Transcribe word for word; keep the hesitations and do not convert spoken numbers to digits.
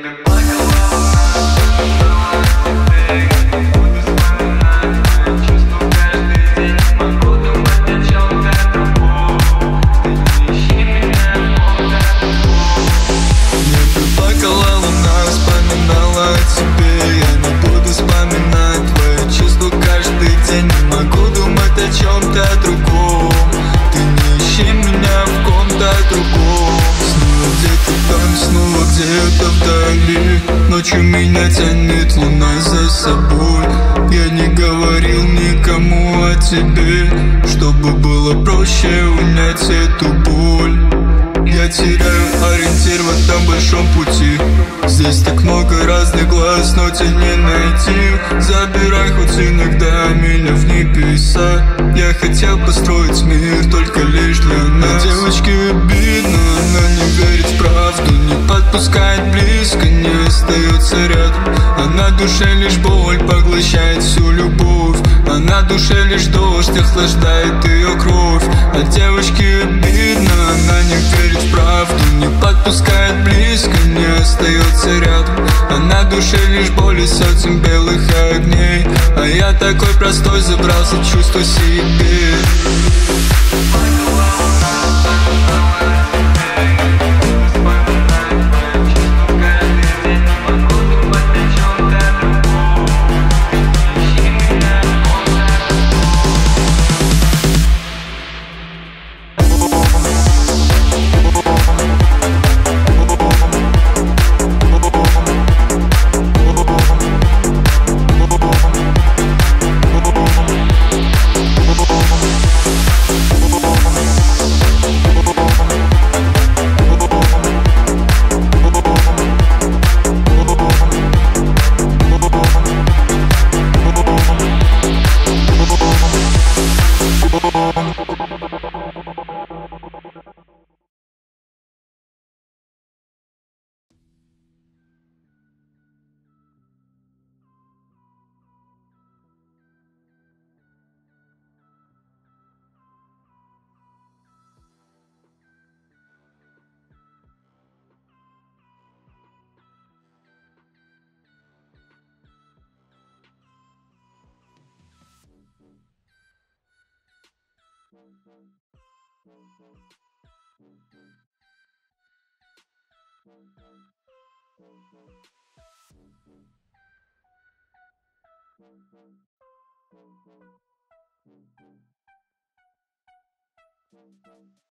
как плакала луна, вспоминала тебе. Буду вспоминать твои чувства каждый день. Не могу думать о чем-то другом. Ты не ищи меня в ком-то другом. Мне бы плакала луна, вспоминала о тебе. Я не буду вспоминать твои чувства каждый день. Не могу думать о чем-то другом. Ты не ищи меня в ком-то другом. Снова где-то там, снова где-то вдали. Ночью меня тянет луна за собой. Я не говорил никому о тебе, чтобы было проще унять эту боль. Я теряю ориентир в этом большом пути. Здесь так много разных глаз, но тебя не найти. Забирай хоть иногда меня в небеса. Я хотел построить мир только лишь для нас. Девочке обидно, она не верит в правду. Не подпускает близко, не остается рядом. А на душе лишь боль поглощает всю любовь. А на душе лишь дождь охлаждает ее кровь. А девочке обидно, она не верит в правду. Не подпускает близко, не остается рядом. А на душе лишь боль и сотен белых огней. А я такой простой, забрался чувства себе.